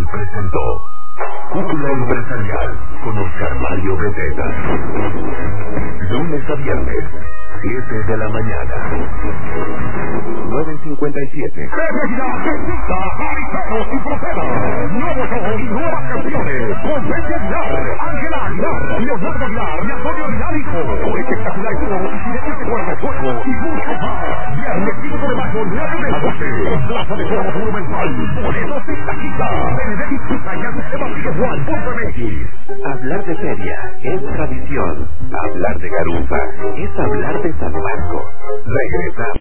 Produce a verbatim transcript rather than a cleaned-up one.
presentó Cúpula Empresarial con Oscar Mario Beteta. Lunes a viernes, siete de la mañana. nueve cincuenta y siete. Bella, Bendita, Mariceros y Fronteras. Nuevos shows y nuevas canciones. Con Pepe Aguilar, Ángela Aguilar, Leonardo Aguilar y Antonio Aguilar Hijo. Con espectacular show y de este cuerpo fuego y mucho más. Viernes cinco de mayo, nueve de la noche. En Plaza de Toros Monumental. Boletos sin taquita. Benedicto Pizza y Esteban Juan punto M X. Hablar de feria es tradición. Hablar de garufa es hablar de San Marcos. Regresa.